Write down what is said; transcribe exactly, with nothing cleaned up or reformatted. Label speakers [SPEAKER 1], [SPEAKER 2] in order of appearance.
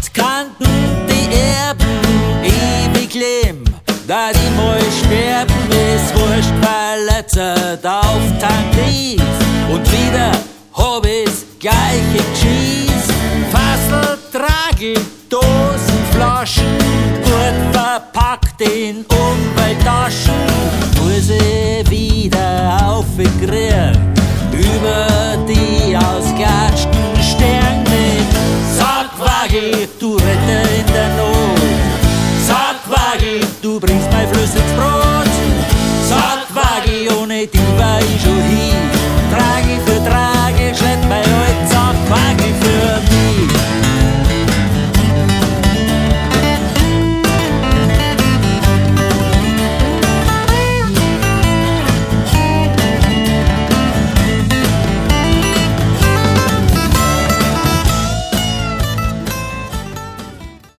[SPEAKER 1] kannten die Erben ewig leben. Da die mal sterben, ist wurscht, verletzert auf Tankis. Und wieder hab ich's gleiche Cheese. Fassel, Tragel, Dosen, Flaschen, gut verpackt in Umwelttaschen. Muss ich wieder aufkriegen, über